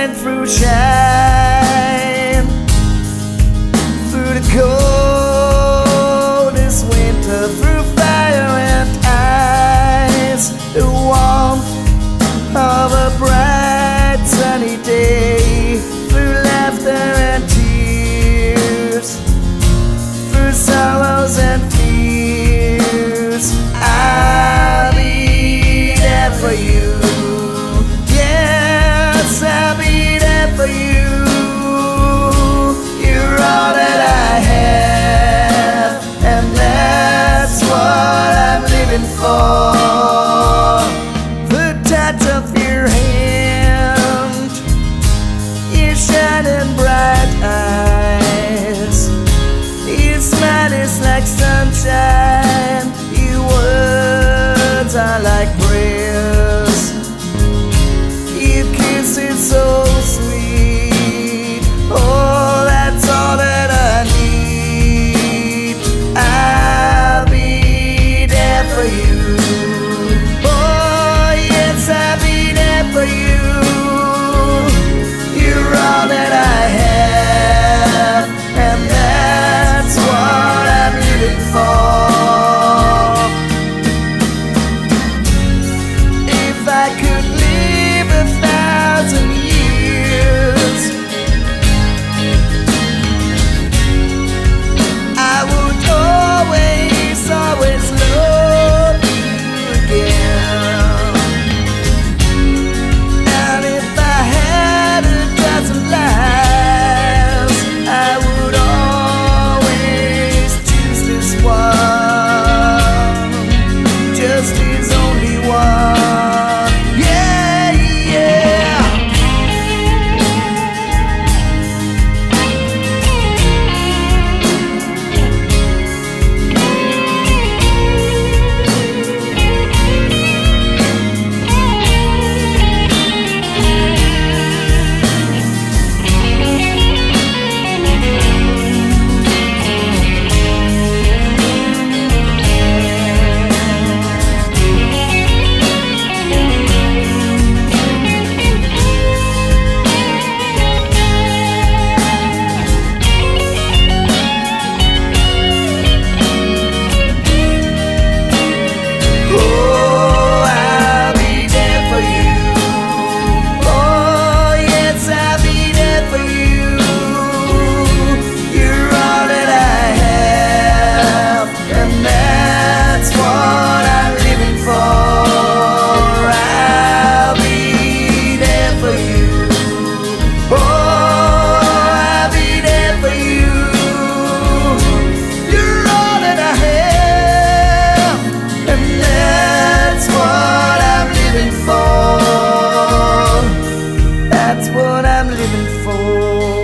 rain, through shine, through the coldest winter, through fire and ice, the warmth of a bright sunny day, through laughter and tears, through sorrows and fears. I'll be there for you. Yes, I'll be there for you. You're all that I have, and that's what I'm living for. The touch of your hand, your shining bright eyes, your smile is like sunshine, your words are like prayers, your kiss is so sweet. Oh, that's all that I need. I'll be there for you. Oh, yes, I'll be there for you. You're all that I have, and that's what I'm living for. If I could live 1,000 years, I would always, always love you again. And if I had 1,000 lives, I would always choose this one, just this only one. Yeah, yeah. Oh, I'll be there for you. Oh, yes, I'll be there for you. You're all that I have, and that's what I'm living for. I'll be there for you. Oh, I'll be there for you. You're all that I have, and that's what I'm living for. That's what I'm living for.